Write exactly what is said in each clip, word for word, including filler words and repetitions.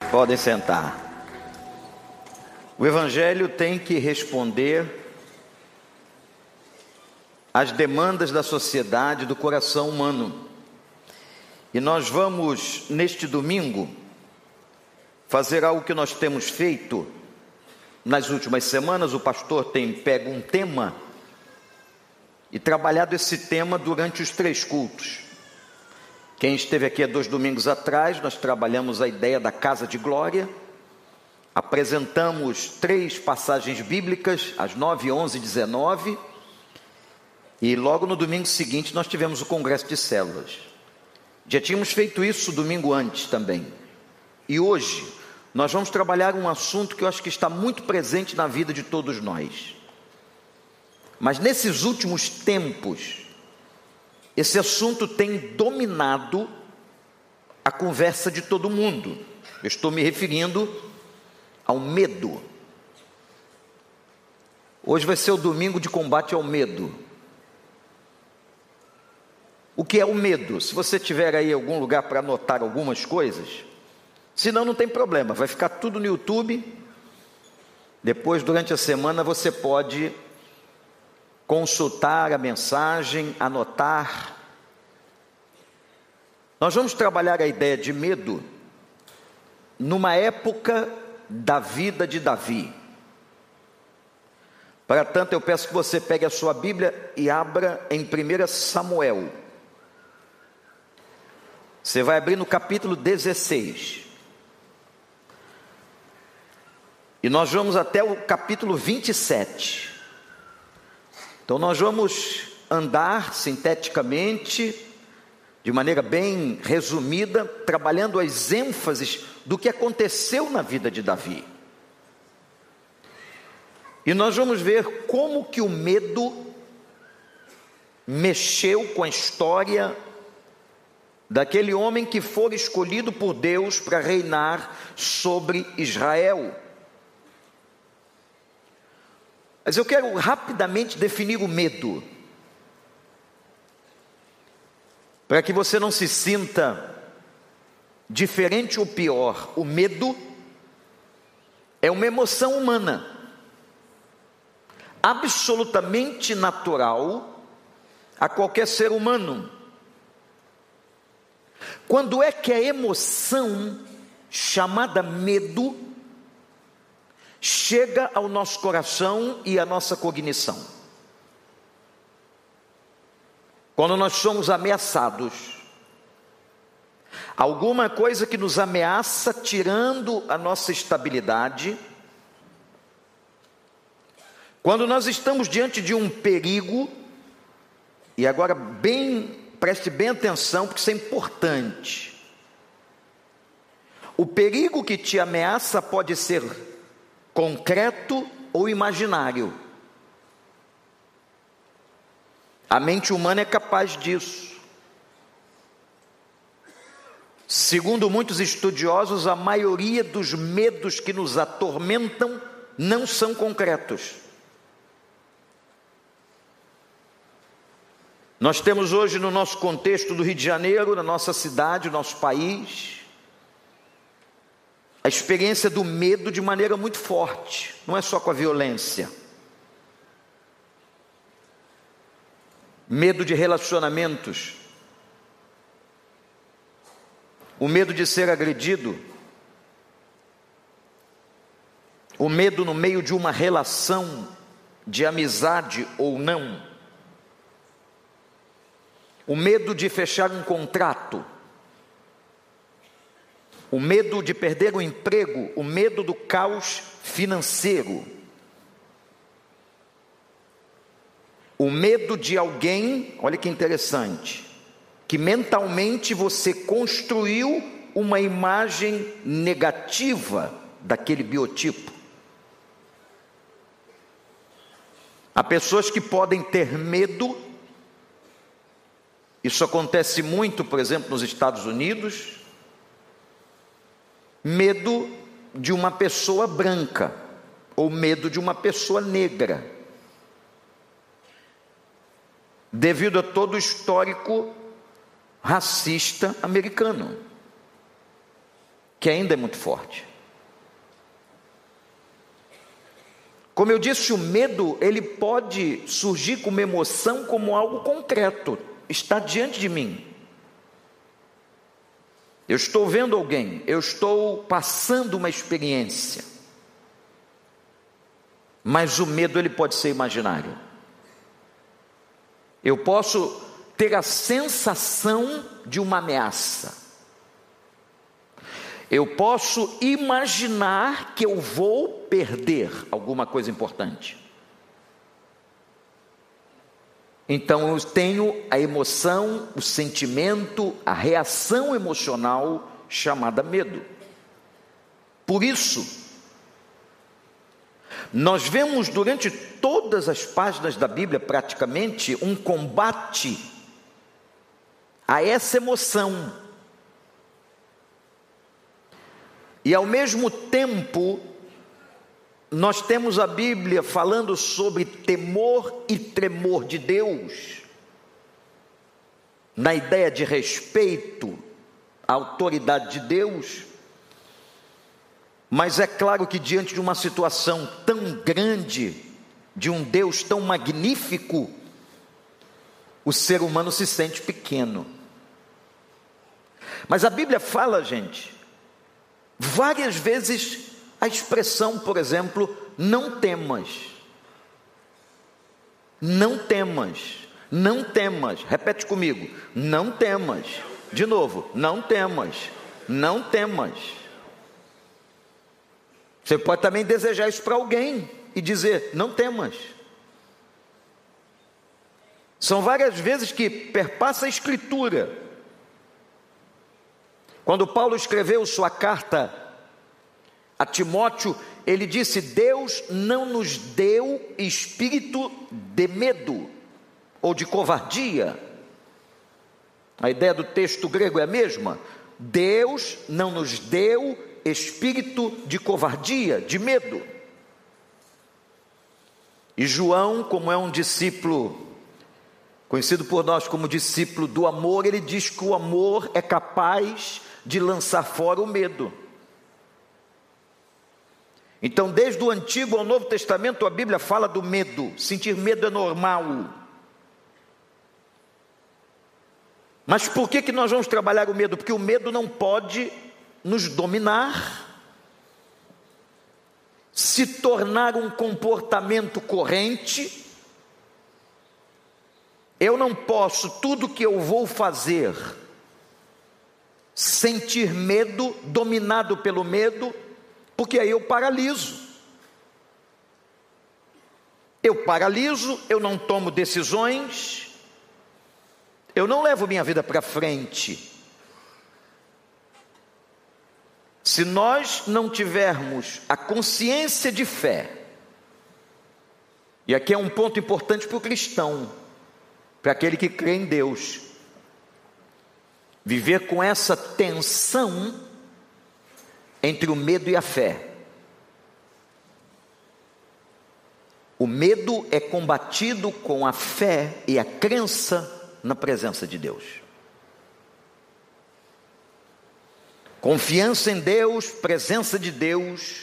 Podem sentar. O Evangelho tem que responder às demandas da sociedade, do coração humano. E nós vamos, neste domingo, fazer algo que nós temos feito nas últimas semanas. O pastor tem pego um tema e trabalhado esse tema durante os três cultos. Quem esteve aqui há dois domingos atrás, nós trabalhamos a ideia da casa de glória, apresentamos três passagens bíblicas, às nove, onze e dezenove, e logo no domingo seguinte nós tivemos o congresso de células. Já tínhamos feito isso domingo antes também. E hoje nós vamos trabalhar um assunto que eu acho que está muito presente na vida de todos nós. Mas nesses últimos tempos, esse assunto tem dominado a conversa de todo mundo. Eu estou me referindo ao medo. Hoje vai ser o domingo de combate ao medo. O que é o medo? Se você tiver aí algum lugar para anotar algumas coisas, senão não tem problema, vai ficar tudo no YouTube. Depois, durante a semana, você pode consultar a mensagem, anotar. Nós vamos trabalhar a ideia de medo numa época da vida de Davi. Para tanto, eu peço que você pegue a sua Bíblia e abra em primeiro Samuel. Você vai abrir no capítulo dezesseis. E nós vamos até o capítulo vinte e sete. Então nós vamos andar sinteticamente, de maneira bem resumida, trabalhando as ênfases do que aconteceu na vida de Davi. E nós vamos ver como que o medo mexeu com a história daquele homem que foi escolhido por Deus para reinar sobre Israel. Mas eu quero rapidamente definir o medo, para que você não se sinta diferente ou pior. O medo é uma emoção humana, absolutamente natural a qualquer ser humano. Quando é que a emoção chamada medo chega ao nosso coração e à nossa cognição? Quando nós somos ameaçados, alguma coisa que nos ameaça, tirando a nossa estabilidade. Quando nós estamos diante de um perigo, e agora bem, preste bem atenção, porque isso é importante. O perigo que te ameaça pode ser concreto ou imaginário. A mente humana é capaz disso. Segundo muitos estudiosos, a maioria dos medos que nos atormentam não são concretos. Nós temos hoje no nosso contexto do Rio de Janeiro, na nossa cidade, no nosso país, a experiência do medo de maneira muito forte. Não é só com a violência. Medo de relacionamentos. O medo de ser agredido. O medo no meio de uma relação de amizade ou não. O medo de fechar um contrato. O medo de perder o emprego, o medo do caos financeiro. O medo de alguém, olha que interessante, que mentalmente você construiu uma imagem negativa daquele biotipo. Há pessoas que podem ter medo, isso acontece muito, por exemplo, nos Estados Unidos, medo de uma pessoa branca, ou medo de uma pessoa negra, devido a todo o histórico racista americano. que ainda é muito forte. Como eu disse, o medo, ele pode surgir como emoção, como algo concreto, está diante de mim. Eu estou vendo alguém, eu estou passando uma experiência. Mas o medo, ele pode ser imaginário. Eu posso ter a sensação de uma ameaça. Eu posso imaginar que eu vou perder alguma coisa importante. Então eu tenho a emoção, o sentimento, a reação emocional chamada medo. Por isso, nós vemos durante todas as páginas da Bíblia, praticamente, um combate a essa emoção. E ao mesmo tempo, nós temos a Bíblia falando sobre temor e tremor de Deus, na ideia de respeito à autoridade de Deus. Mas é claro que diante de uma situação tão grande, de um Deus tão magnífico, o ser humano se sente pequeno. Mas a Bíblia fala, gente, várias vezes a expressão, por exemplo, não temas. Não temas. Não temas. Repete comigo. Não temas. De novo. Não temas. Não temas. Você pode também desejar isso para alguém e dizer, não temas. São várias vezes que perpassa a Escritura. Quando Paulo escreveu sua carta a Timóteo, ele disse, Deus não nos deu espírito de medo ou de covardia. A ideia do texto grego é a mesma. Deus não nos deu espírito de covardia, de medo. E João, como é um discípulo, conhecido por nós como discípulo do amor, ele diz que o amor é capaz de lançar fora o medo. Então, desde o Antigo ao Novo Testamento, a Bíblia fala do medo. Sentir medo é normal. Mas por que que nós vamos trabalhar o medo? Porque o medo não pode nos dominar, se tornar um comportamento corrente. Eu não posso, tudo que eu vou fazer, sentir medo, dominado pelo medo, porque aí eu paraliso. Eu paraliso, eu não tomo decisões, eu não levo minha vida para frente. Se nós não tivermos a consciência de fé, e aqui é um ponto importante para o cristão, para aquele que crê em Deus, viver com essa tensão entre o medo e a fé. O medo é combatido com a fé e a crença na presença de Deus. Confiança em Deus, presença de Deus.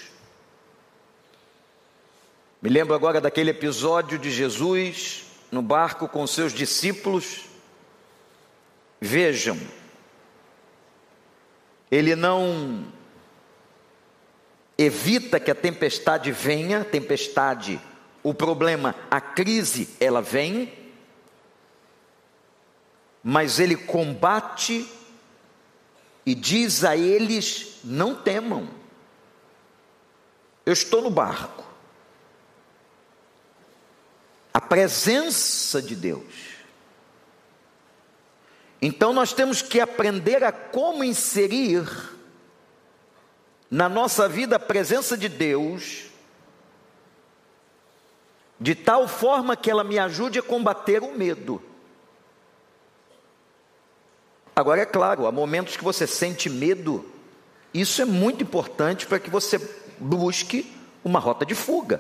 Me lembro agora daquele episódio de Jesus no barco com seus discípulos. Vejam, ele não evita que a tempestade venha, tempestade, o problema, a crise, ela vem, mas ele combate e diz a eles, não temam, eu estou no barco. A presença de Deus. Então nós temos que aprender a como inserir na nossa vida a presença de Deus, de tal forma que ela me ajude a combater o medo. Agora é claro, há momentos que você sente medo, isso é muito importante para que você busque uma rota de fuga,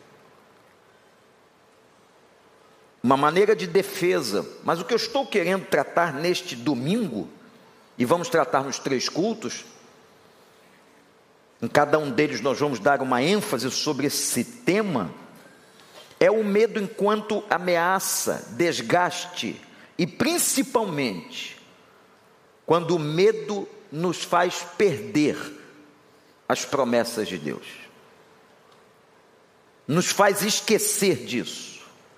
uma maneira de defesa. Mas o que eu estou querendo tratar neste domingo, e vamos tratar nos três cultos, em cada um deles nós vamos dar uma ênfase sobre esse tema, é o medo enquanto ameaça, desgaste e principalmente quando o medo nos faz perder as promessas de Deus, nos faz esquecer disso.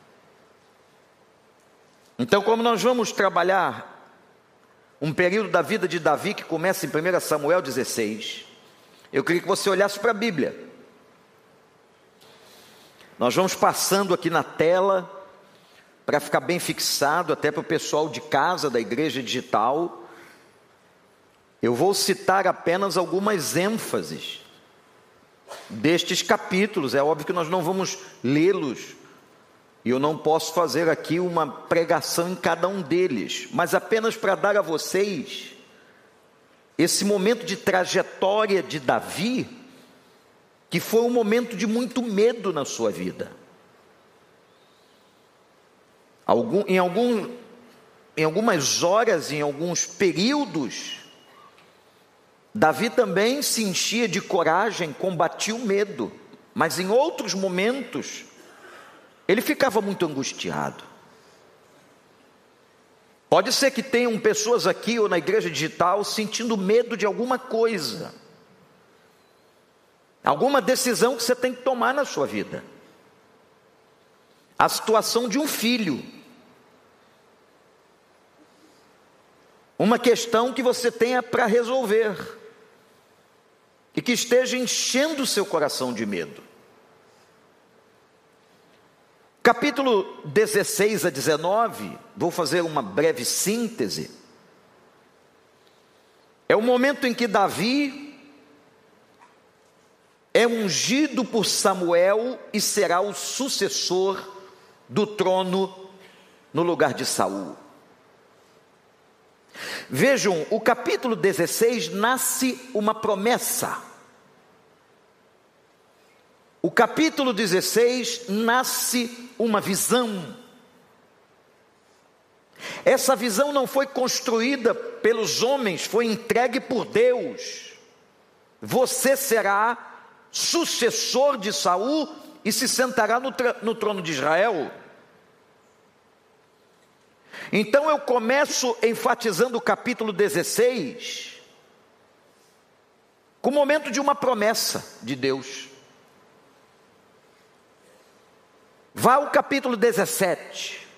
Então, como nós vamos trabalhar um período da vida de Davi que começa em primeiro Samuel dezesseis, eu queria que você olhasse para a Bíblia. Nós vamos passando aqui na tela, para ficar bem fixado, até para o pessoal de casa, da igreja digital. Eu vou citar apenas algumas ênfases destes capítulos. É óbvio que nós não vamos lê-los, e eu não posso fazer aqui uma pregação em cada um deles, mas apenas para dar a vocês esse momento de trajetória de Davi, que foi um momento de muito medo na sua vida. Algum, em, algum, em algumas horas, em alguns períodos, Davi também se enchia de coragem, combatia o medo, mas em outros momentos, ele ficava muito angustiado. Pode ser que tenham pessoas aqui ou na igreja digital sentindo medo de alguma coisa, alguma decisão que você tem que tomar na sua vida. A situação de um filho, uma questão que você tenha para resolver e que esteja enchendo o seu coração de medo. Capítulo dezesseis a dezenove, vou fazer uma breve síntese. É o momento em que Davi é ungido por Samuel e será o sucessor do trono no lugar de Saul. Vejam, o capítulo dezesseis nasce uma promessa. O capítulo dezesseis nasce uma visão. Essa visão não foi construída pelos homens, foi entregue por Deus. Você será sucessor de Saul e se sentará no, no trono de Israel. Então eu começo enfatizando o capítulo dezesseis com o momento de uma promessa de Deus. Vá ao capítulo dezessete.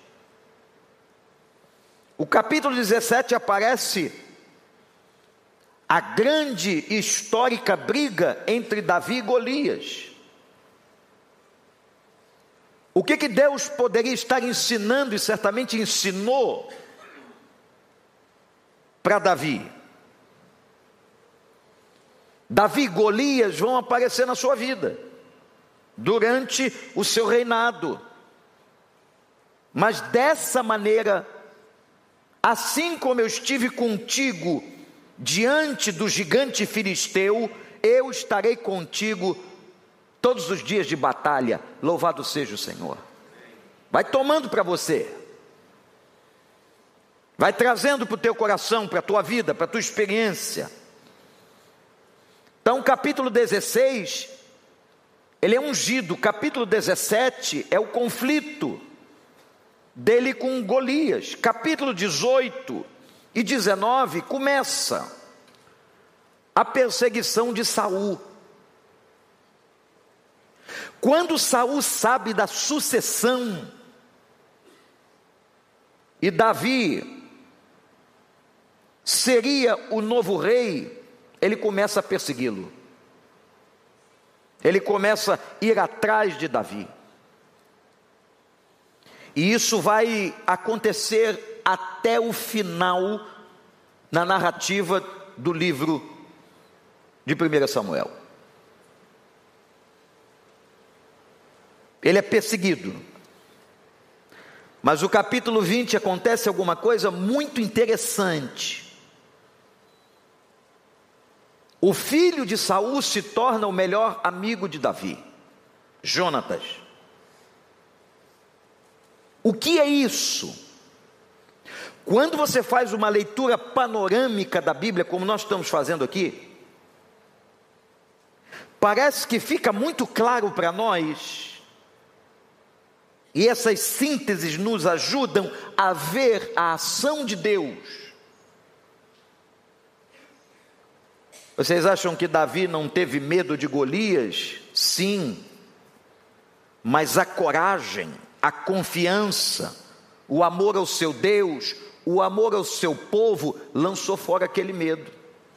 O capítulo dezessete aparece a grande e histórica briga entre Davi e Golias. O que que Deus poderia estar ensinando, e certamente ensinou para Davi? Davi e Golias vão aparecer na sua vida durante o seu reinado, mas dessa maneira, assim como eu estive contigo diante do gigante filisteu, eu estarei contigo todos os dias de batalha. Louvado seja o Senhor. Vai tomando para você, vai trazendo para o teu coração, para a tua vida, para a tua experiência. Então, capítulo dezesseis, ele é ungido. Capítulo dezessete é o conflito dele com Golias. Capítulo dezoito e dezenove começa a perseguição de Saul. Quando Saul sabe da sucessão e Davi seria o novo rei, ele começa a persegui-lo. Ele começa a ir atrás de Davi. E isso vai acontecer até o final na narrativa do livro de primeiro Samuel. Ele é perseguido. Mas o capítulo vinte acontece alguma coisa muito interessante. O filho de Saul se torna o melhor amigo de Davi, Jonatas. O que é isso? Quando você faz uma leitura panorâmica da Bíblia, como nós estamos fazendo aqui, parece que fica muito claro para nós, e essas sínteses nos ajudam a ver a ação de Deus. Vocês acham que Davi não teve medo de Golias? Sim, mas a coragem, a confiança, o amor ao seu Deus, o amor ao seu povo, lançou fora aquele medo.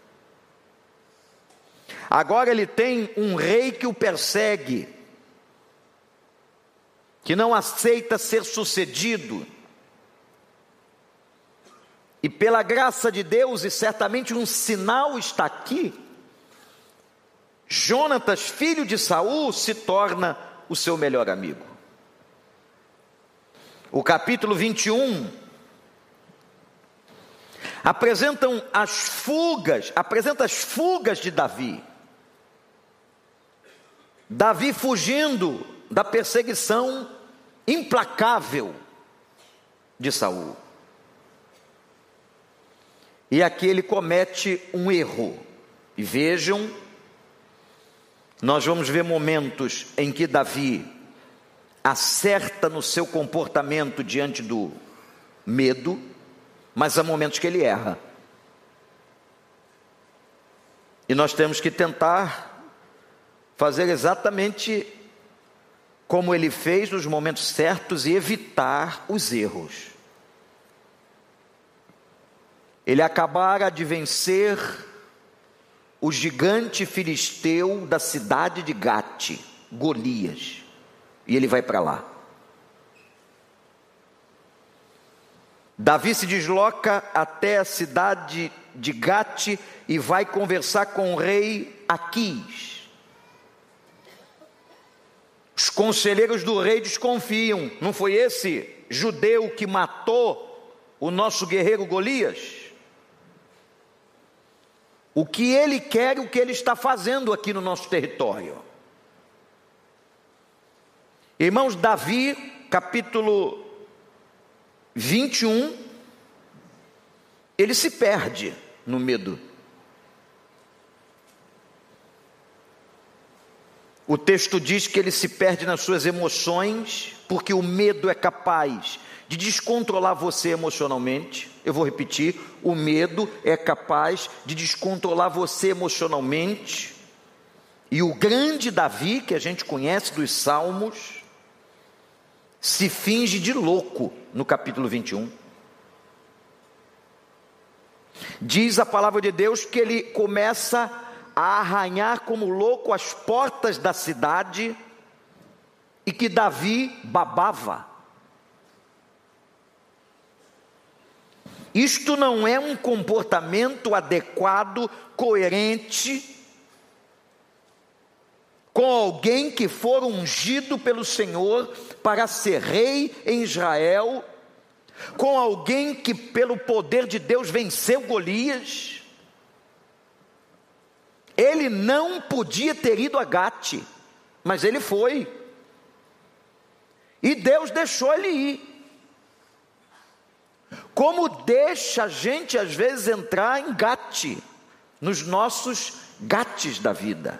Agora ele tem um rei que o persegue, que não aceita ser sucedido, e pela graça de Deus, e certamente um sinal está aqui, Jonatas, filho de Saul, se torna o seu melhor amigo. O capítulo vinte e um apresentam as fugas, apresenta as fugas de Davi. Davi fugindo da perseguição implacável de Saul. E aqui ele comete um erro. E vejam, nós vamos ver momentos em que Davi acerta no seu comportamento diante do medo, mas há momentos que ele erra. E nós temos que tentar fazer exatamente como ele fez nos momentos certos e evitar os erros. Ele acabara de vencer o gigante filisteu da cidade de Gate, Golias, e ele vai para lá. Davi se desloca até a cidade de Gate e vai conversar com o rei Aquis. Os conselheiros do rei desconfiam: não foi esse judeu que matou o nosso guerreiro Golias? O que ele quer e o que ele está fazendo aqui no nosso território? Irmãos, Davi, capítulo vinte e um, ele se perde no medo. O texto diz que ele se perde nas suas emoções, porque o medo é capaz de descontrolar você emocionalmente. Eu vou repetir: o medo é capaz de descontrolar você emocionalmente. E o grande Davi, que a gente conhece dos Salmos, se finge de louco no capítulo vinte e um. Diz a palavra de Deus que ele começa a arranhar como louco as portas da cidade e que Davi babava. Isto não é um comportamento adequado, coerente, com alguém que for ungido pelo Senhor para ser rei em Israel, com alguém que pelo poder de Deus venceu Golias. Ele não podia ter ido a Gate, mas ele foi, e Deus deixou ele ir. Como deixa a gente às vezes entrar em Gate, nos nossos gates da vida.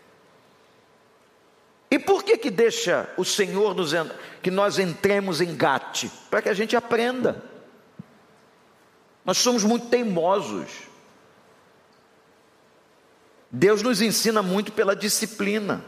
E por que que deixa o Senhor nos, que nós entremos em Gate? Para que a gente aprenda. Nós somos muito teimosos. Deus nos ensina muito pela disciplina.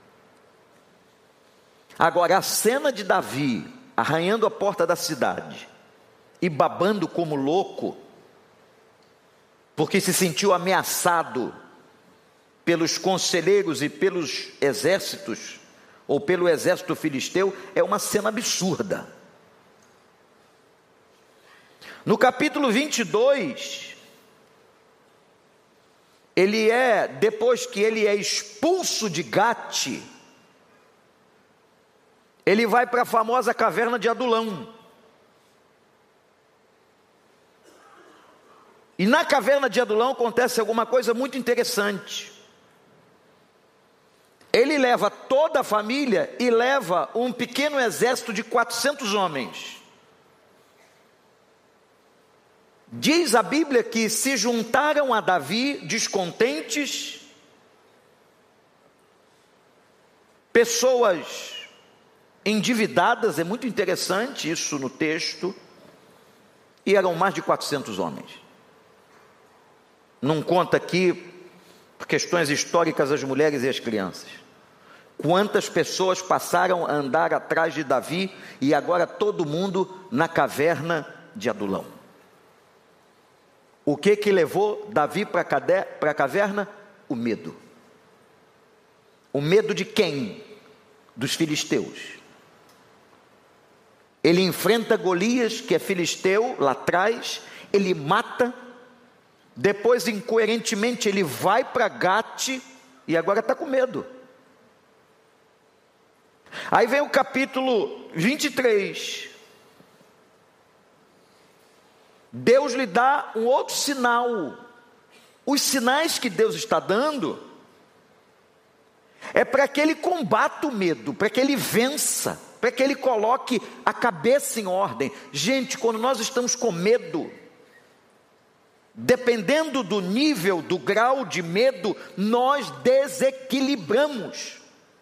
Agora, a cena de Davi arranhando a porta da cidade e babando como louco, porque se sentiu ameaçado pelos conselheiros e pelos exércitos, ou pelo exército filisteu, é uma cena absurda. No capítulo vinte e dois, ele é, depois que ele é expulso de Gate, ele vai para a famosa caverna de Adulão. E na caverna de Adulão acontece alguma coisa muito interessante. Ele leva toda a família e leva um pequeno exército de quatrocentos homens. Diz a Bíblia que se juntaram a Davi descontentes, pessoas endividadas, é muito interessante isso no texto, e eram mais de quatrocentos homens. Não conta aqui, por questões históricas, as mulheres e as crianças. Quantas pessoas passaram a andar atrás de Davi, e agora todo mundo na caverna de Adulão. O que que levou Davi para a caverna? O medo. O medo de quem? Dos filisteus. Ele enfrenta Golias, que é filisteu, lá atrás, ele mata, depois incoerentemente ele vai para Gate, e agora está com medo. Aí vem o capítulo vinte e três, Deus lhe dá um outro sinal. Os sinais que Deus está dando é para que ele combata o medo, para que ele vença, para que ele coloque a cabeça em ordem. Gente, quando nós estamos com medo, dependendo do nível, do grau de medo, nós desequilibramos.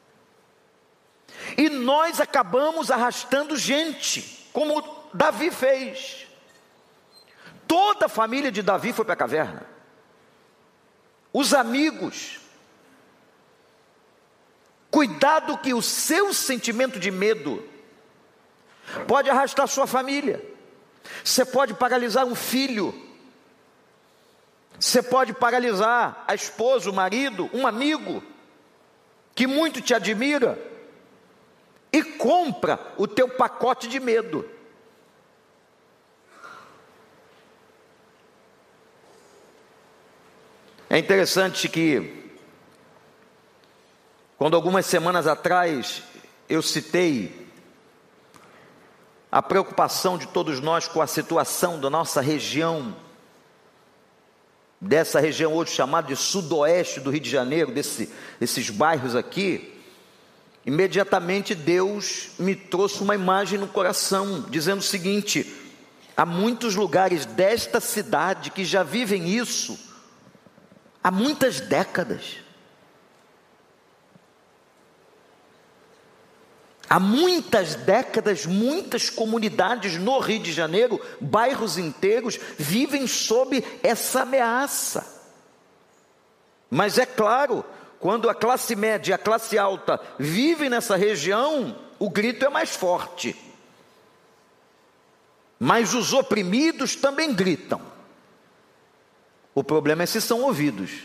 E nós acabamos arrastando gente, como Davi fez. Toda a família de Davi foi para a caverna. Os amigos. Cuidado que o seu sentimento de medo pode arrastar sua família. Você pode paralisar um filho. Você pode paralisar a esposa, o marido, um amigo que muito te admira e compra o teu pacote de medo. É interessante que quando algumas semanas atrás eu citei a preocupação de todos nós com a situação da nossa região, dessa região hoje chamada de sudoeste do Rio de Janeiro, desse, desses bairros aqui, imediatamente Deus me trouxe uma imagem no coração, dizendo o seguinte: há muitos lugares desta cidade que já vivem isso há muitas décadas. Há muitas décadas, muitas comunidades no Rio de Janeiro, bairros inteiros, vivem sob essa ameaça. Mas é claro, quando a classe média e a classe alta vivem nessa região, o grito é mais forte. Mas os oprimidos também gritam. O problema é se são ouvidos.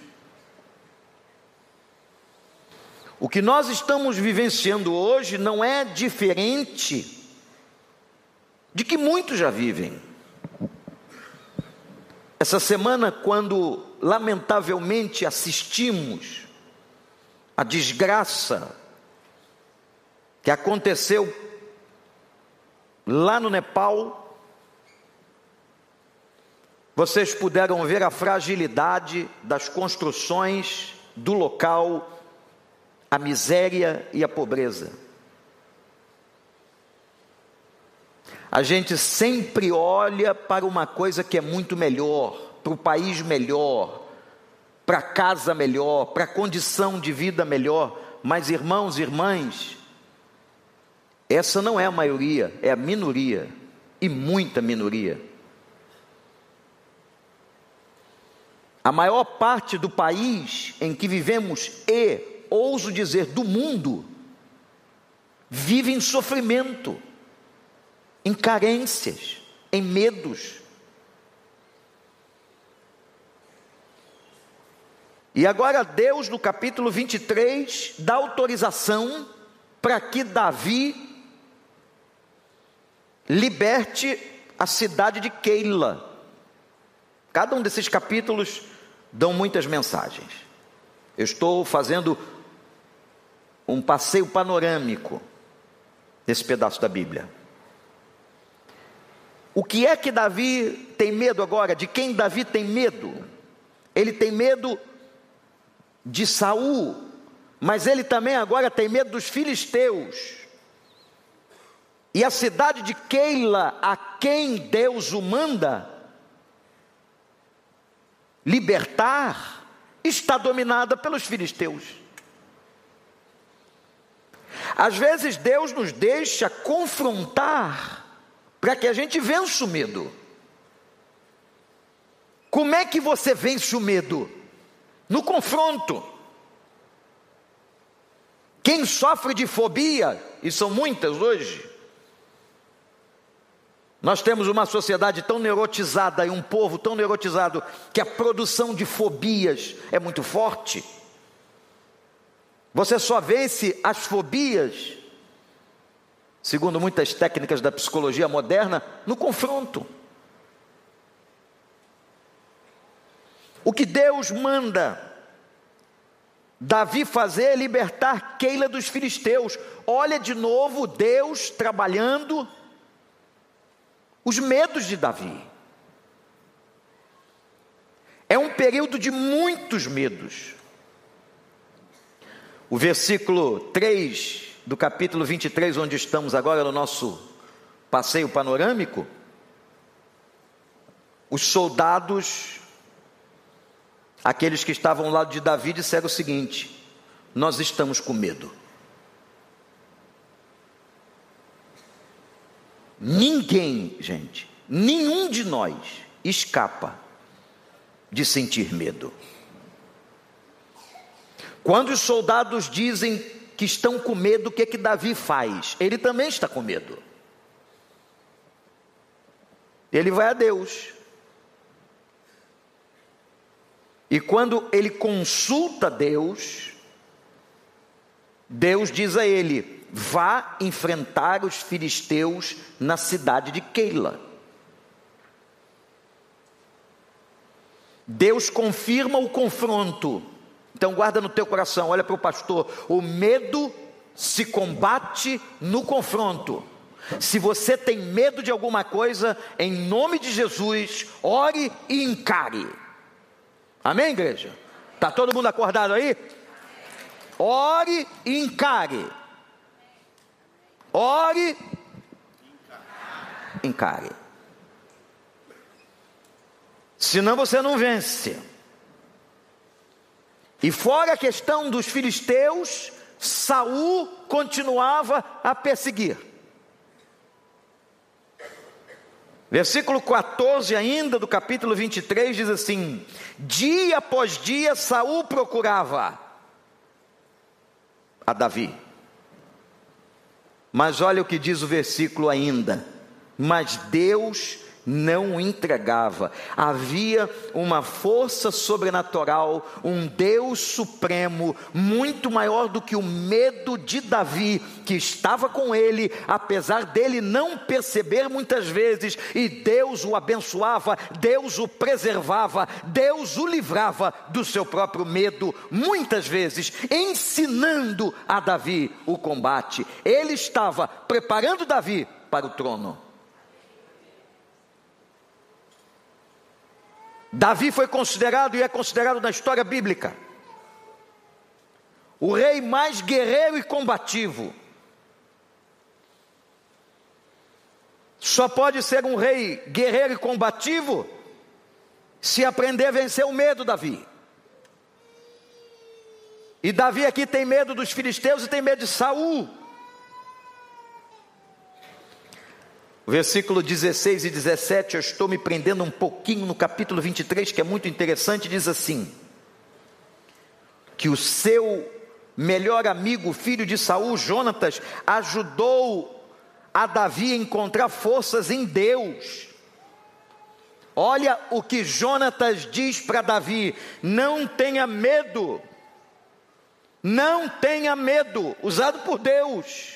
O que nós estamos vivenciando hoje não é diferente de que muitos já vivem. Essa semana, quando lamentavelmente assistimos a desgraça que aconteceu lá no Nepal, vocês puderam ver a fragilidade das construções do local, a miséria e a pobreza. A gente sempre olha para uma coisa que é muito melhor, para o país melhor, para a casa melhor, para a condição de vida melhor. Mas, irmãos e irmãs, essa não é a maioria, é a minoria, e muita minoria. A maior parte do país em que vivemos e ouso dizer, do mundo, vive em sofrimento, em carências, em medos. E agora Deus, no capítulo vinte e três, dá autorização para que Davi liberte a cidade de Keila. Cada um desses capítulos dão muitas mensagens. Eu estou fazendo um passeio panorâmico desse pedaço da Bíblia. O que é que Davi tem medo agora? De quem Davi tem medo? Ele tem medo de Saul, mas ele também agora tem medo dos filisteus. E a cidade de Keila, a quem Deus o manda libertar, está dominada pelos filisteus. Às vezes Deus nos deixa confrontar para que a gente vença o medo. Como é que você vence o medo? No confronto. Quem sofre de fobia, e são muitas hoje, nós temos uma sociedade tão neurotizada e um povo tão neurotizado que a produção de fobias é muito forte. Você só vence as fobias, segundo muitas técnicas da psicologia moderna, no confronto. O que Deus manda Davi fazer é libertar Keila dos filisteus. Olha de novo Deus trabalhando os medos de Davi. É um período de muitos medos. O versículo três do capítulo vinte e três, onde estamos agora no nosso passeio panorâmico, os soldados, aqueles que estavam ao lado de Davi, disseram o seguinte: nós estamos com medo. Ninguém, gente, nenhum de nós escapa de sentir medo. Quando os soldados dizem que estão com medo, o que é que Davi faz? Ele também está com medo. Ele vai a Deus. E quando ele consulta Deus, Deus diz a ele: vá enfrentar os filisteus na cidade de Keila. Deus confirma o confronto. Então guarda no teu coração, olha para o pastor: o medo se combate no confronto. Se você tem medo de alguma coisa, em nome de Jesus, ore e encare. Amém, igreja? Está todo mundo acordado aí? Ore e encare. Ore, encare. Senão você não vence. E fora a questão dos filisteus, Saul continuava a perseguir. Versículo quatorze ainda do capítulo vinte e três diz assim: dia após dia Saul procurava a Davi. Mas olha o que diz o versículo ainda: mas Deus não o entregava. Havia uma força sobrenatural, um Deus supremo, muito maior do que o medo de Davi, que estava com ele, apesar dele não perceber muitas vezes, e Deus o abençoava, Deus o preservava, Deus o livrava do seu próprio medo, muitas vezes ensinando a Davi o combate. Ele estava preparando Davi para o trono. Davi foi considerado e é considerado na história bíblica o rei mais guerreiro e combativo. Só pode ser um rei guerreiro e combativo se aprender a vencer o medo, Davi. E Davi aqui tem medo dos filisteus e tem medo de Saul. Versículo dezesseis e dezessete, eu estou me prendendo um pouquinho no capítulo vinte e três, que é muito interessante. Diz assim: que o seu melhor amigo, filho de Saul, Jonatas, ajudou a Davi a encontrar forças em Deus. Olha o que Jonatas diz para Davi: não tenha medo, não tenha medo, usado por Deus.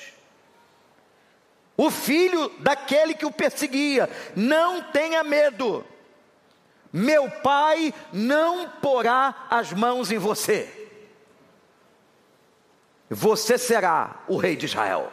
O filho daquele que o perseguia: não tenha medo, meu pai não porá as mãos em você, você será o rei de Israel.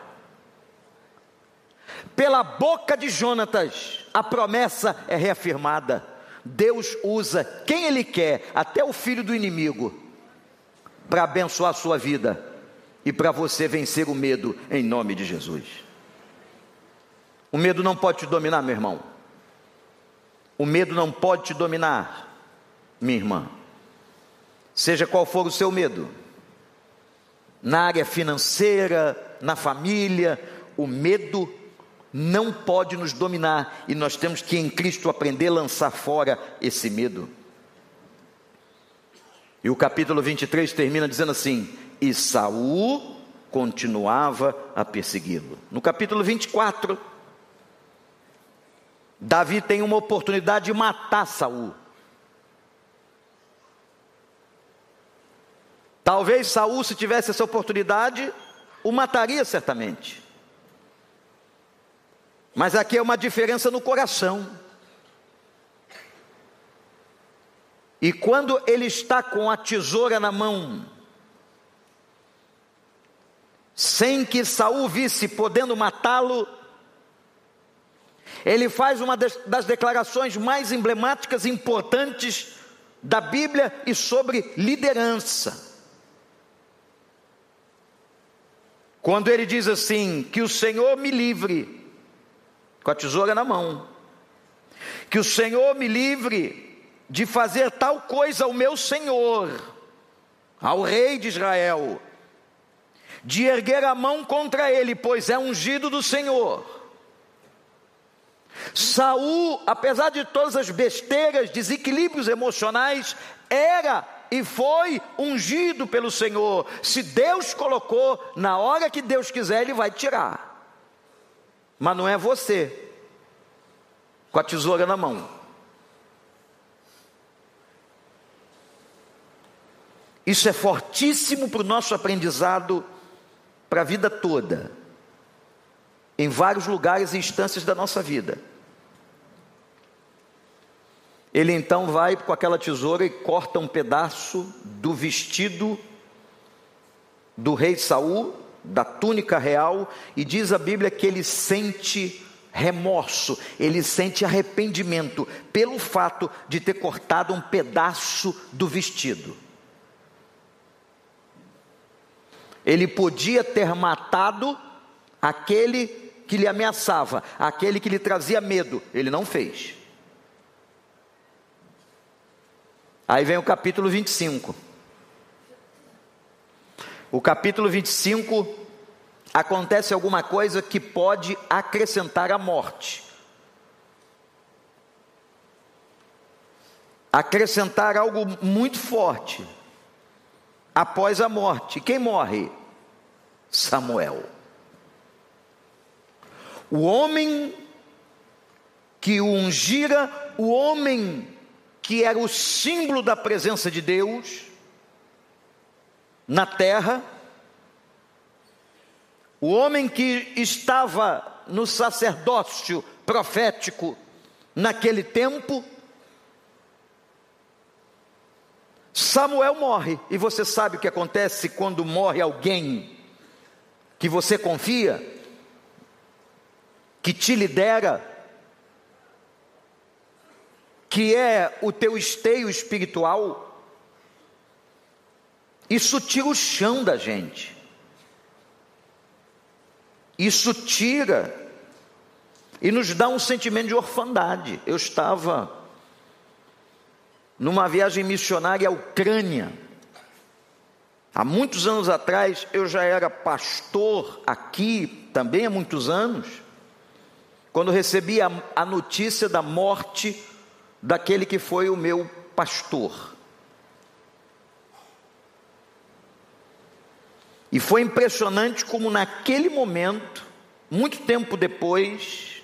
Pela boca de Jonatas, a promessa é reafirmada. Deus usa quem Ele quer, até o filho do inimigo, para abençoar a sua vida e para você vencer o medo, em nome de Jesus. O medo não pode te dominar, meu irmão. O medo não pode te dominar, minha irmã. Seja qual for o seu medo, na área financeira, na família, o medo não pode nos dominar, e nós temos que em Cristo aprender a lançar fora esse medo. E o capítulo vinte e três termina dizendo assim: e Saul continuava a persegui-lo. No capítulo vinte e quatro, Davi tem uma oportunidade de matar Saul. Talvez Saul, se tivesse essa oportunidade, o mataria certamente. Mas aqui é uma diferença no coração. E quando ele está com a tesoura na mão, sem que Saul visse podendo matá-lo, ele faz uma das declarações mais emblemáticas e importantes da Bíblia e sobre liderança. Quando ele diz assim: que o Senhor me livre, com a tesoura na mão, que o Senhor me livre de fazer tal coisa ao meu Senhor, ao rei de Israel, de erguer a mão contra ele, pois é ungido do Senhor. Saul, apesar de todas as besteiras, desequilíbrios emocionais, era e foi ungido pelo Senhor. Se Deus colocou, na hora que Deus quiser, Ele vai tirar. Mas não é você, com a tesoura na mão. Isso é fortíssimo para o nosso aprendizado, para a vida toda, em vários lugares e instâncias da nossa vida. Ele então vai com aquela tesoura e corta um pedaço do vestido do rei Saul, da túnica real, e diz a Bíblia que ele sente remorso, ele sente arrependimento pelo fato de ter cortado um pedaço do vestido. Ele podia ter matado aquele que lhe ameaçava, aquele que lhe trazia medo, ele não fez. Aí vem o capítulo vinte e cinco. O capítulo vinte e cinco, acontece alguma coisa que pode acrescentar a morte. Acrescentar algo muito forte. Após a morte, quem morre? Samuel. O homem que o ungira, o homem que era o símbolo da presença de Deus na terra, o homem que estava no sacerdócio profético naquele tempo, Samuel morre. E você sabe o que acontece quando morre alguém que você confia, que te lidera, que é o teu esteio espiritual? Isso tira o chão da gente. Isso tira e nos dá um sentimento de orfandade. Eu estava numa viagem missionária à Ucrânia. Há muitos anos atrás, eu já era pastor aqui, também há muitos anos, quando recebi a, a notícia da morte daquele que foi o meu pastor. E foi impressionante como naquele momento, muito tempo depois,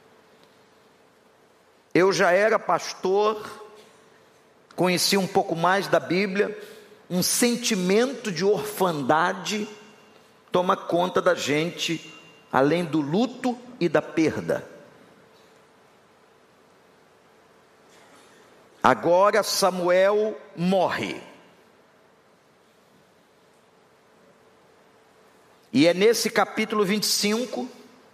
eu já era pastor, conheci um pouco mais da Bíblia, um sentimento de orfandade toma conta da gente, além do luto e da perda. Agora Samuel morre. E é nesse capítulo vinte e cinco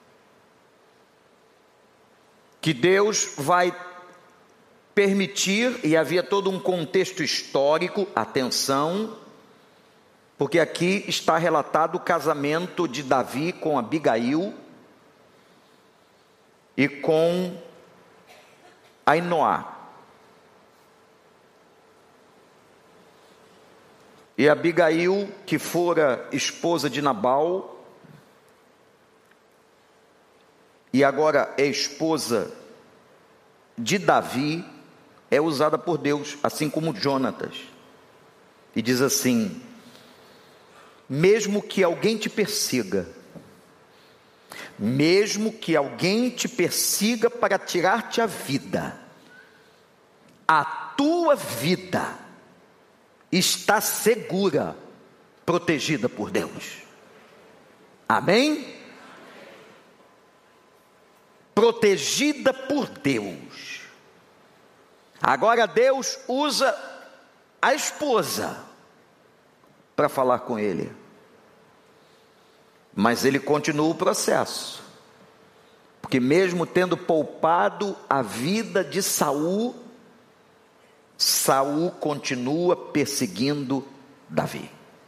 que Deus vai permitir, e havia todo um contexto histórico, atenção, porque aqui está relatado o casamento de Davi com Abigail e com Ainoá. E Abigail, que fora esposa de Nabal, e agora é esposa de Davi, é usada por Deus, assim como Jonatas. E diz assim: mesmo que alguém te persiga, mesmo que alguém te persiga para tirar-te a vida, a tua vida está segura, protegida por Deus. Amém? Protegida por Deus. Agora Deus usa a esposa para falar com ele, mas ele continua o processo, porque mesmo tendo poupado a vida de Saul, Saul continua perseguindo Davi.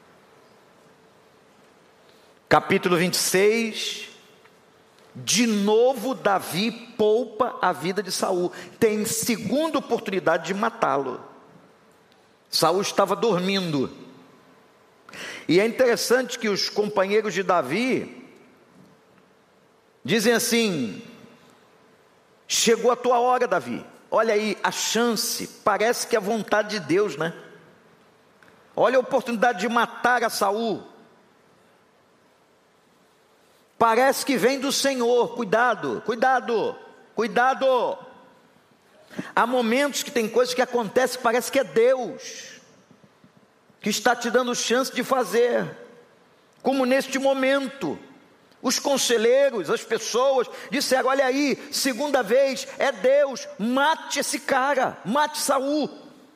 Capítulo vinte e seis, de novo Davi poupa a vida de Saul, tem segunda oportunidade de matá-lo. Saul estava dormindo, e é interessante que os companheiros de Davi dizem assim: chegou a tua hora, Davi. Olha aí a chance, parece que é a vontade de Deus, né? Olha a oportunidade de matar a Saul, parece que vem do Senhor. Cuidado, cuidado, cuidado. Há momentos que tem coisas que acontecem, parece que é Deus que está te dando chance de fazer, como neste momento. Os conselheiros, as pessoas disseram: olha aí, segunda vez, é Deus, mate esse cara, mate Saul.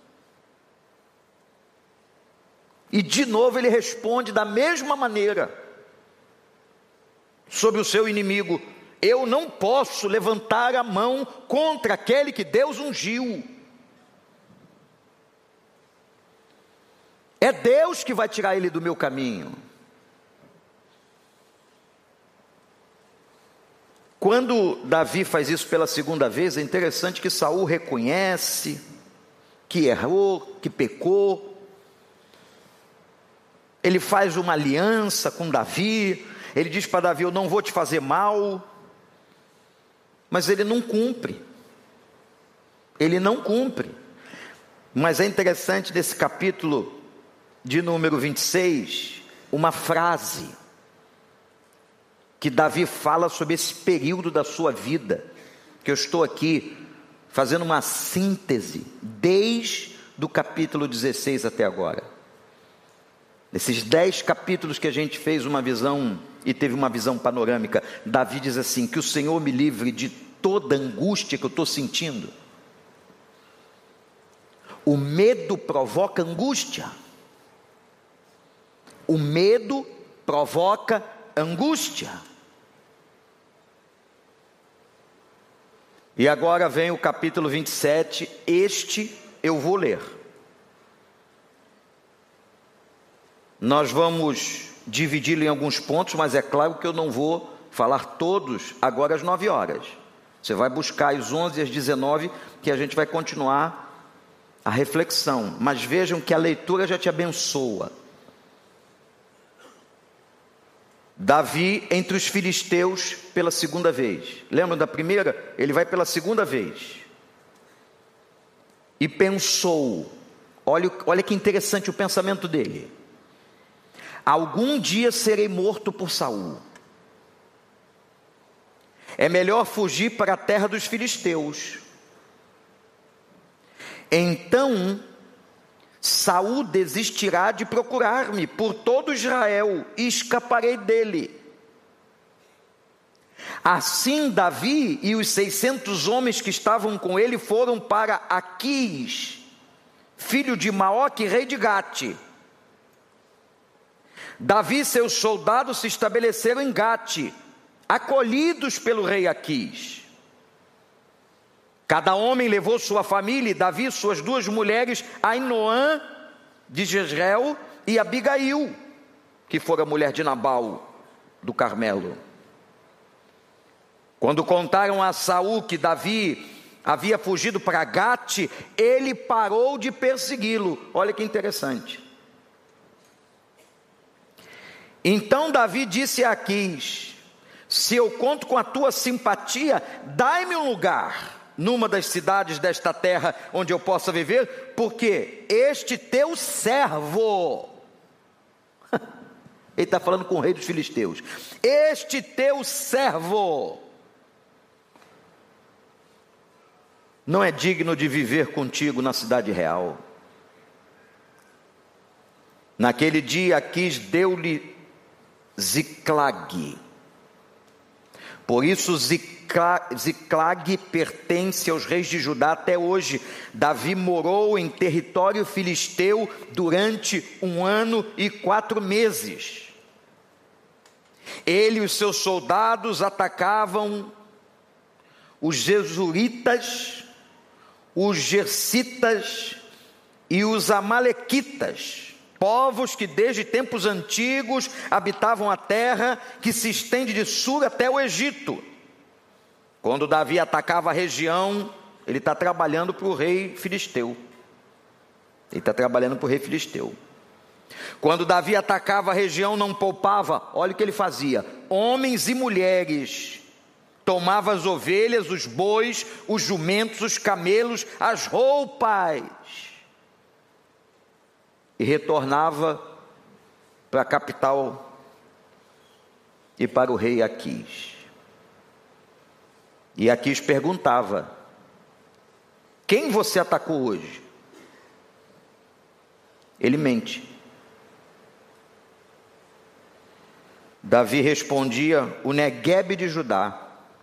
E de novo ele responde da mesma maneira sobre o seu inimigo: eu não posso levantar a mão contra aquele que Deus ungiu. É Deus que vai tirar ele do meu caminho. Quando Davi faz isso pela segunda vez, é interessante que Saul reconhece que errou, que pecou. Ele faz uma aliança com Davi. Ele diz para Davi: eu não vou te fazer mal. Mas ele não cumpre. Ele não cumpre. Mas é interessante nesse capítulo de número vinte e seis, uma frase que Davi fala sobre esse período da sua vida, que eu estou aqui fazendo uma síntese desde o capítulo dezesseis até agora. Nesses dez capítulos que a gente fez uma visão e teve uma visão panorâmica, Davi diz assim: que o Senhor me livre de toda angústia que eu estou sentindo. O medo provoca angústia. O medo provoca angústia. E agora vem o capítulo vinte e sete, este eu vou ler. Nós vamos dividi-lo em alguns pontos, mas é claro que eu não vou falar todos agora às nove horas. Você vai buscar às onze e às dezenove, que a gente vai continuar a reflexão. Mas vejam que a leitura já te abençoa. Davi entre os filisteus pela segunda vez. Lembram da primeira? Ele vai pela segunda vez. E pensou, olha, olha que interessante o pensamento dele: algum dia serei morto por Saul. É melhor fugir para a terra dos filisteus. Então Saul desistirá de procurar-me por todo Israel e escaparei dele. Assim Davi e os seiscentos homens que estavam com ele foram para Aquis, filho de Maoque, rei de Gate. Davi e seus soldados se estabeleceram em Gate, acolhidos pelo rei Aquis. Cada homem levou sua família, e Davi suas duas mulheres, Ainoã de Jezreel e Abigail, que fora mulher de Nabal do Carmelo. Quando contaram a Saul que Davi havia fugido para Gate, ele parou de persegui-lo. Olha que interessante. Então Davi disse a Aquis: Se eu conto com a tua simpatia, dai-me um lugar numa das cidades desta terra onde eu possa viver, porque este teu servo, ele está falando com o rei dos filisteus, este teu servo não é digno de viver contigo na cidade real. Naquele dia Aquis deu-lhe Ziclag. Por isso Ziclag pertence aos reis de Judá até hoje. Davi morou em território filisteu durante um ano e quatro meses. Ele e os seus soldados atacavam os Gesuritas, os Gersitas e os Amalequitas, povos que desde tempos antigos habitavam a terra que se estende de Sur até o Egito. Quando Davi atacava a região, ele está trabalhando para o rei filisteu. Ele está trabalhando para o rei filisteu. Quando Davi atacava a região, não poupava, olha o que ele fazia: homens e mulheres, tomava as ovelhas, os bois, os jumentos, os camelos, as roupas, e retornava para a capital e para o rei Aquis. E Aquis perguntava: quem você atacou hoje? Ele mente. Davi respondia: o Neguebe de Judá,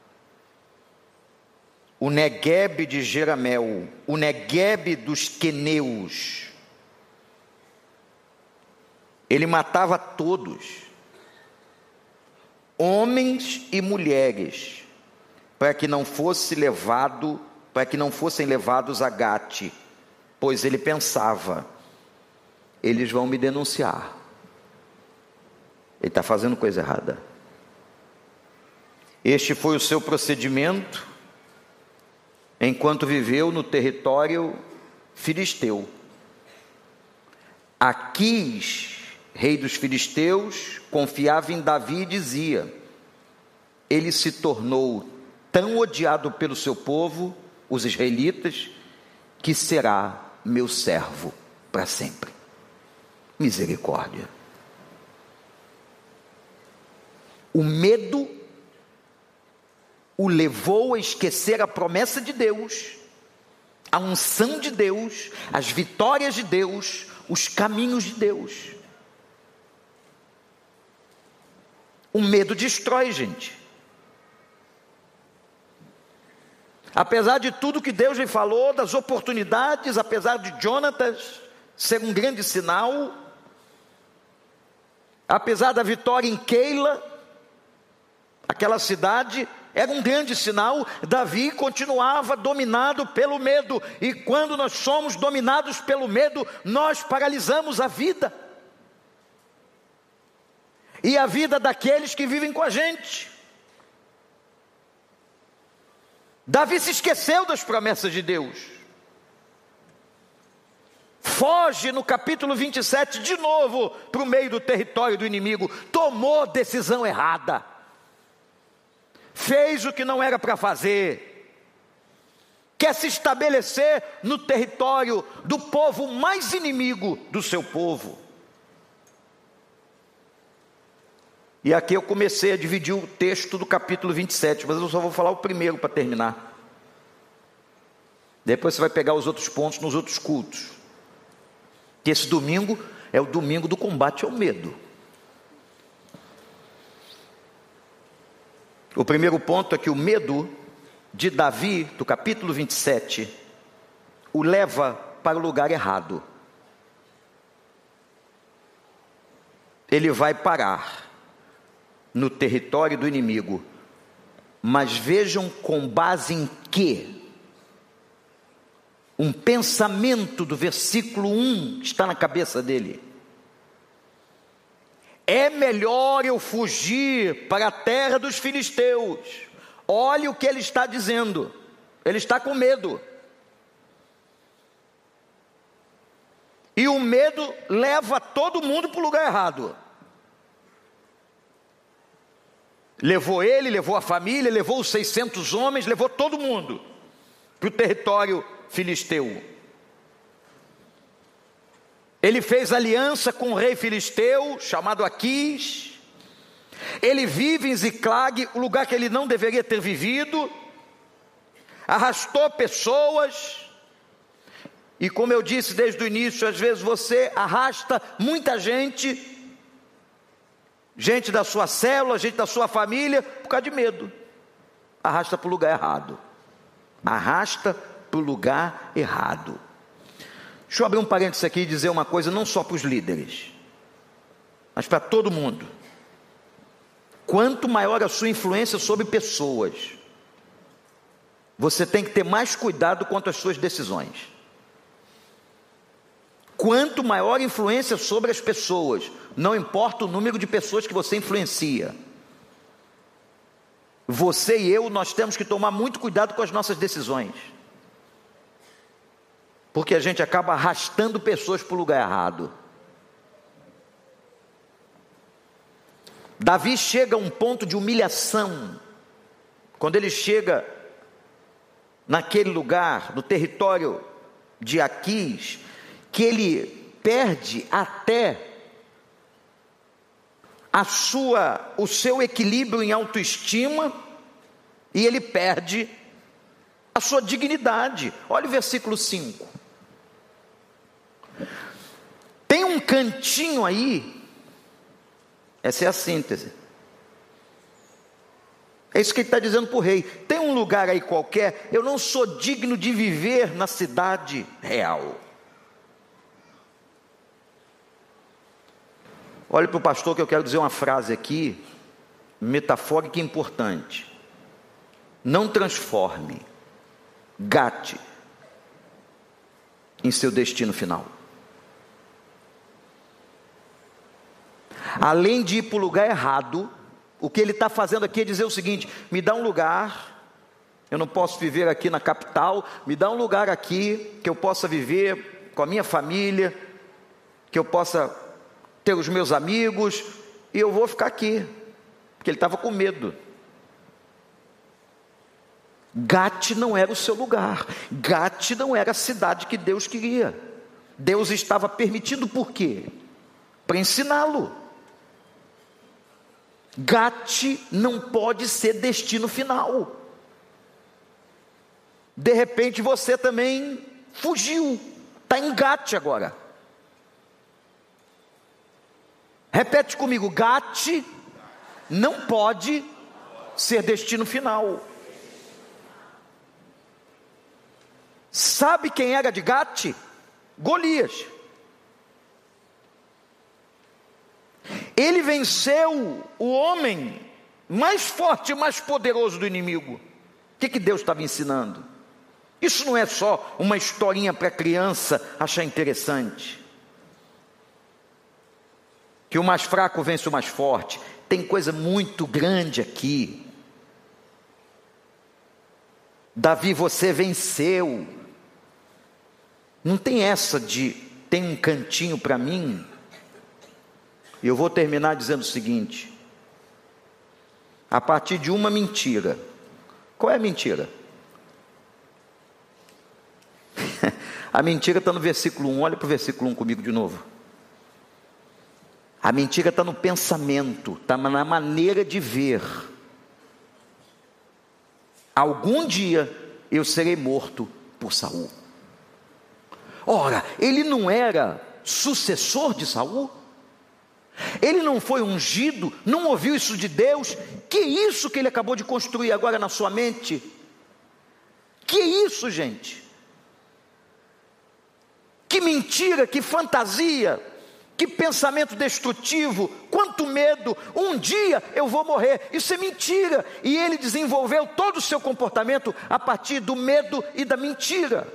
o Neguebe de Jeramel, o Neguebe dos queneus. Ele matava todos, homens e mulheres, para que não fosse levado, para que não fossem levados a Gate, pois ele pensava: eles vão me denunciar. Ele está fazendo coisa errada. Este foi o seu procedimento enquanto viveu no território filisteu. Aquis, rei dos filisteus, confiava em Davi e dizia: ele se tornou tão odiado pelo seu povo, os israelitas, que será meu servo para sempre. Misericórdia. O medo o levou a esquecer a promessa de Deus, a unção de Deus, as vitórias de Deus, os caminhos de Deus. O medo destrói, gente. Apesar de tudo que Deus lhe falou, das oportunidades, apesar de Jonatas ser um grande sinal, apesar da vitória em Keila, aquela cidade era um grande sinal, Davi continuava dominado pelo medo. E quando nós somos dominados pelo medo, nós paralisamos a vida. E a vida daqueles que vivem com a gente. Davi se esqueceu das promessas de Deus. Foge no capítulo vinte e sete de novo para o meio do território do inimigo. Tomou decisão errada. Fez o que não era para fazer. Quer se estabelecer no território do povo mais inimigo do seu povo. E aqui eu comecei a dividir o texto do capítulo vinte e sete, mas eu só vou falar o primeiro para terminar. Depois você vai pegar os outros pontos nos outros cultos. Que esse domingo é o domingo do combate ao medo. O primeiro ponto é que o medo de Davi, do capítulo vinte e sete, o leva para o lugar errado. Ele vai parar no território do inimigo. Mas vejam com base em quê? Um pensamento do versículo um está na cabeça dele. É melhor eu fugir para a terra dos filisteus. Olhe o que ele está dizendo. Ele está com medo. E o medo leva todo mundo para o lugar errado. Levou ele, levou a família, levou os seiscentos homens, levou todo mundo para o território filisteu. Ele fez aliança com o rei filisteu, chamado Aquis. Ele vive em Ziclag, o lugar que ele não deveria ter vivido. Arrastou pessoas. E como eu disse desde o início, às vezes você arrasta muita gente, gente da sua célula, gente da sua família, por causa de medo. Arrasta para o lugar errado. Arrasta para o lugar errado. Deixa eu abrir um parênteses aqui e dizer uma coisa, não só para os líderes, mas para todo mundo. Quanto maior a sua influência sobre pessoas, você tem que ter mais cuidado quanto às suas decisões. Quanto maior a influência sobre as pessoas, não importa o número de pessoas que você influencia, você e eu, nós temos que tomar muito cuidado com as nossas decisões, porque a gente acaba arrastando pessoas para o lugar errado. Davi chega a um ponto de humilhação, quando ele chega naquele lugar, no território de Aquis, que ele perde até a sua, o seu equilíbrio em autoestima, e ele perde a sua dignidade. Olha o versículo cinco. Tem um cantinho aí, essa é a síntese. É isso que ele está dizendo para o rei. Tem um lugar aí qualquer, eu não sou digno de viver na cidade real. Olhe para o pastor, que eu quero dizer uma frase aqui, metafórica e importante. Não transforme Gate em seu destino final. Além de ir para o lugar errado, o que ele está fazendo aqui é dizer o seguinte: me dá um lugar, eu não posso viver aqui na capital, me dá um lugar aqui, que eu possa viver com a minha família, que eu possa ter os meus amigos, e eu vou ficar aqui, porque ele estava com medo. Gate não era o seu lugar, Gate não era a cidade que Deus queria. Deus estava permitindo por quê? Para ensiná-lo. Gate não pode ser destino final. De repente você também fugiu, está em Gate agora. Repete comigo: Gate não pode ser destino final. Sabe quem era de Gate? Golias. Ele venceu o homem mais forte e mais poderoso do inimigo. O que, que Deus estava ensinando? Isso não é só uma historinha para criança achar interessante. Que o mais fraco vence o mais forte. Tem coisa muito grande aqui. Davi, você venceu. Não tem essa de tem um cantinho para mim. E eu vou terminar dizendo o seguinte: a partir de uma mentira. Qual é a mentira? A mentira está no versículo um. Olha para o versículo um comigo de novo. A mentira está no pensamento, está na maneira de ver. Algum dia eu serei morto por Saul. Ora, ele não era sucessor de Saul? Ele não foi ungido? Não ouviu isso de Deus? Que isso que ele acabou de construir agora na sua mente? Que isso, gente? Que mentira, que fantasia, que pensamento destrutivo, quanto medo. Um dia eu vou morrer. Isso é mentira. E ele desenvolveu todo o seu comportamento a partir do medo e da mentira.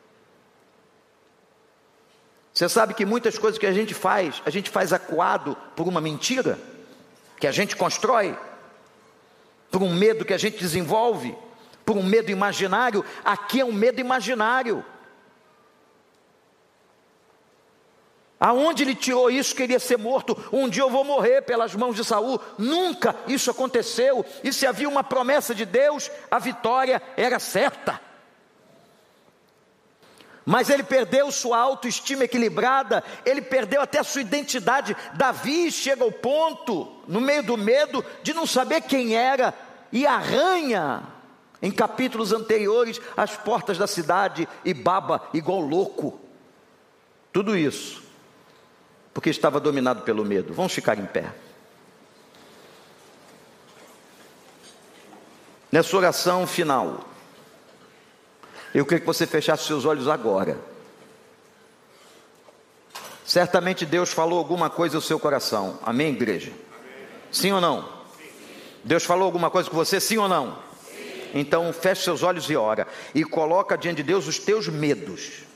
Você sabe que muitas coisas que a gente faz, a gente faz acuado por uma mentira que a gente constrói, por um medo que a gente desenvolve, por um medo imaginário. Aqui é um medo imaginário. Aonde ele tirou isso? Queria ser morto. Um dia eu vou morrer pelas mãos de Saul. Nunca isso aconteceu. E se havia uma promessa de Deus, a vitória era certa. Mas ele perdeu sua autoestima equilibrada, ele perdeu até a sua identidade. Davi chega ao ponto, no meio do medo, de não saber quem era, e arranha, em capítulos anteriores, as portas da cidade, e baba igual louco. Tudo isso porque estava dominado pelo medo. Vamos ficar em pé. Nessa oração final, eu queria que você fechasse seus olhos agora. Certamente Deus falou alguma coisa no seu coração. Amém, igreja? Sim ou não? Deus falou alguma coisa com você, sim ou não? Então feche seus olhos e ora. E coloca diante de Deus os teus medos.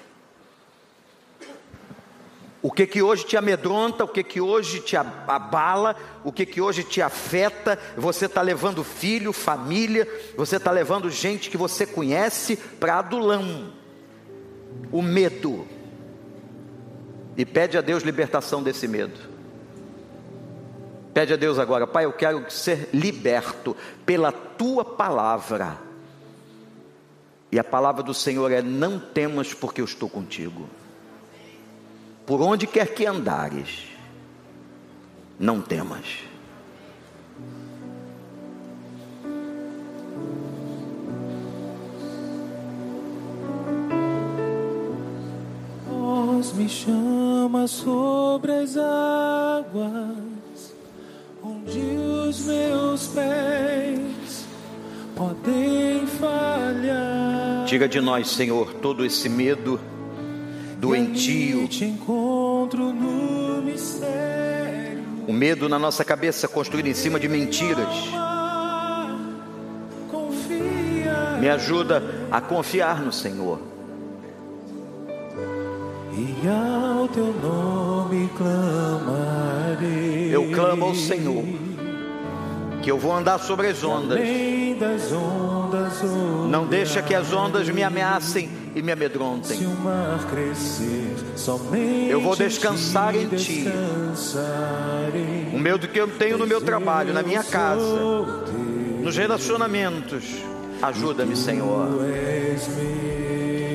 O que que hoje te amedronta, o que que hoje te abala, o que que hoje te afeta. Você está levando filho, família, você está levando gente que você conhece para adulão. O medo. E pede a Deus libertação desse medo. Pede a Deus agora: Pai, eu quero ser liberto pela Tua palavra. E a palavra do Senhor é: não temas, porque eu estou contigo. Por onde quer que andares, não temas. Deus me chama sobre as águas, onde os meus pés podem falhar. Tira de nós, Senhor, todo esse medo doentio, te encontro no mistério, o medo na nossa cabeça construído em cima de mentiras. confia, Me ajuda a confiar no Senhor. e ao teu nome clamarei. Eu clamo ao Senhor, que eu vou andar sobre as ondas. Além das ondas, Não deixa que as ondas me ameacem e me se amedrontem. o mar crescer, somente Eu vou descansar em Ti. descansarei. O medo que eu tenho no meu trabalho, na minha casa, Sou teu, nos relacionamentos. Ajuda-me, Senhor. tu és meu.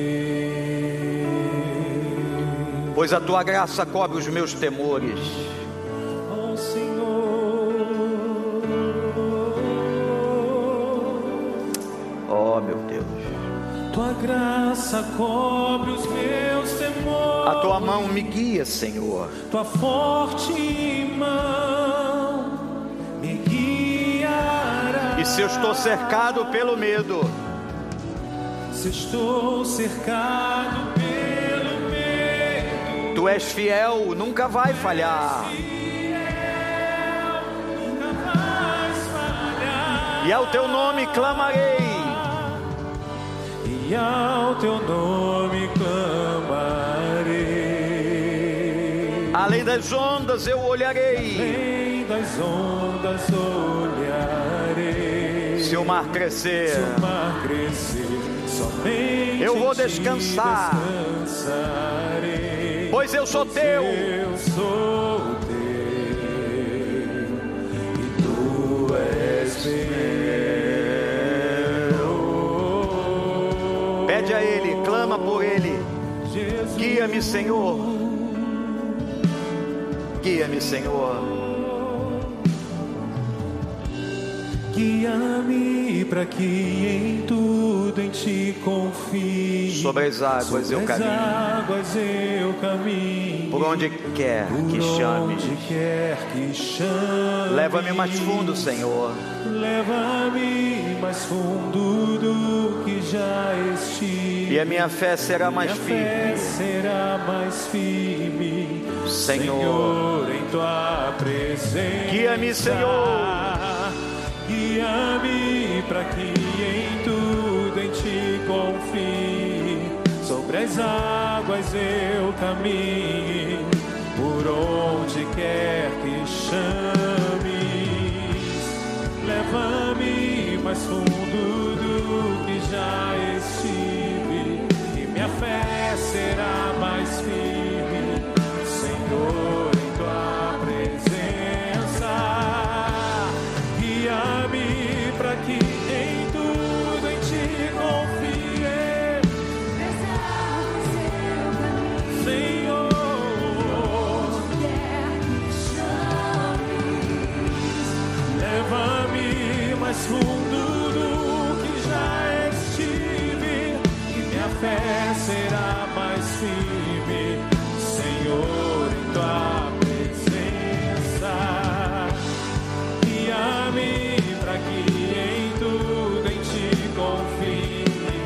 Pois a Tua graça cobre os meus temores. Ó Senhor, Oh, meu Deus. Tua graça cobre os meus temores. A Tua mão me guia, Senhor. Tua forte mão me guiará. E se eu estou cercado pelo medo, Se estou cercado pelo medo, Tu és fiel, nunca vai falhar. nunca mais falhar. E ao Teu nome clamarei. E ao teu nome clamarei. Além das ondas eu olharei. Além das ondas olharei. Se o mar crescer, Se o mar crescer, somente eu vou em ti descansar. descansarei. Pois eu sou Teu. Eu sou teu e tu és meu. Pede a Ele, clama por Ele. Jesus, Guia-me, Senhor. Guia-me, Senhor. guia-me para que em tudo em ti confie. Sobre as águas eu Sobre as caminho. águas eu caminho. Por onde quer Por que chame. onde quer que chame. Leva-me mais fundo, Senhor. Leva-me mais fundo do que já estive. E a minha fé será mais Minha fé firme. será mais firme, Senhor. Senhor, em tua presença. Guia-me, Senhor. Guia-me para que em tudo em ti confie. Sobre as águas eu caminho, por onde quer que chames. Leva-me mais fundo do que já estive, e minha fé será mais firme, mais fundo do que já estive, e minha fé será mais firme, Senhor, em tua presença. Guia-me para que em tudo em ti confie.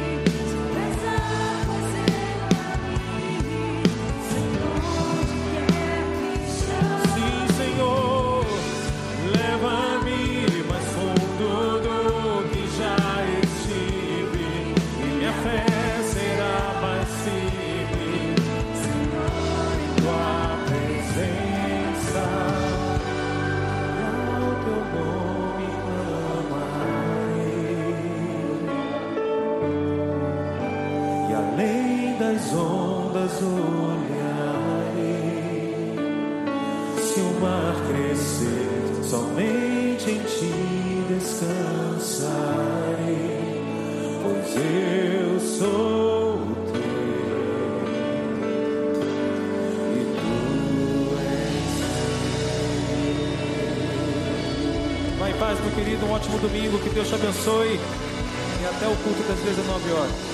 Sim, Senhor, leva-me mais fundo do que já estive, e minha fé será mais firme, Senhor, em tua presença. E ao teu nome clamarei, e além das ondas olharei. Se o mar crescer, somente em ti descansarei, pois eu sou teu e tu és meu. Vai em paz, meu querido, um ótimo domingo, que Deus te abençoe, e até o culto das dezenove horas.